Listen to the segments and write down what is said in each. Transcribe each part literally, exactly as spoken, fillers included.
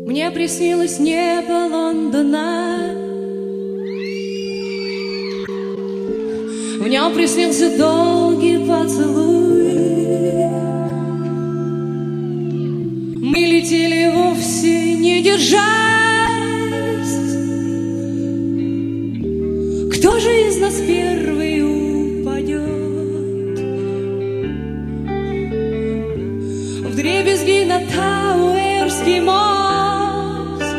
Мне приснилось небо Лондона, в нем приснился долгий поцелуй. Мы летели вовсе не держась. Кто же из нас первый упадет? Вдребезги на Тауэрский мост.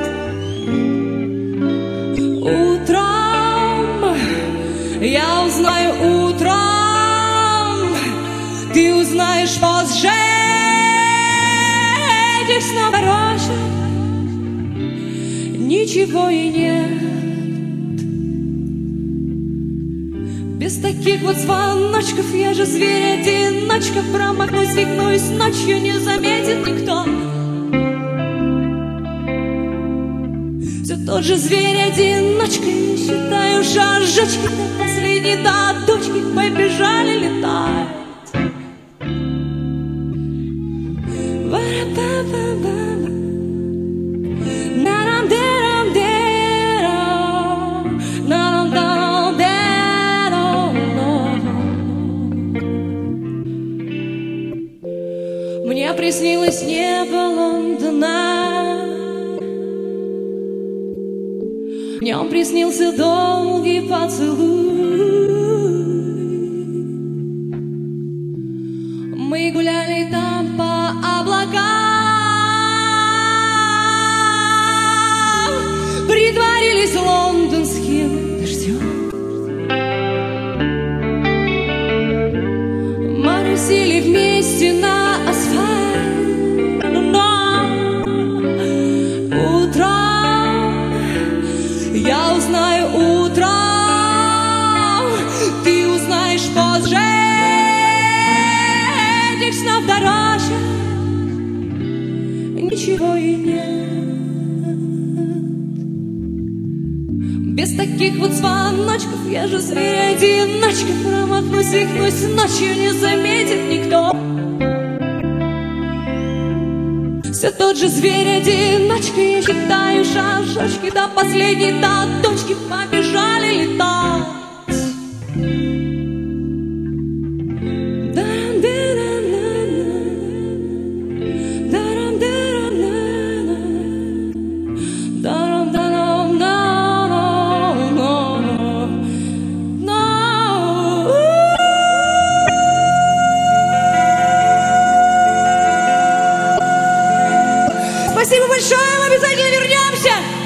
Утром я узнаю, утром ты узнаешь позже. Этих снов дороже ничего и нет. Без таких вот звоночков я же зверь-одиночка. Промахнусь, свихнусь, ночью не заметит никто. Все тот же зверь-одиночка. Я считаю шажочки до последней до тучки. Побежали летать. Мне приснилось небо Лондона, в нем приснился долгий поцелуй. Мы гуляли там по облакам, притворились лондонским дождем. Моросили вместе на асфальт. Утром я узнаю, утром ты узнаешь позже. Этих снов дороже ничего и нет. Без таких вот звоночков я же зверь-одиночка. Промахнусь, свихнусь, ночью не заметит никто. Все тот же зверь-одиночка. Я считаю шажочки до последней до точки. Побежали летать. Спасибо большое, мы обязательно вернемся!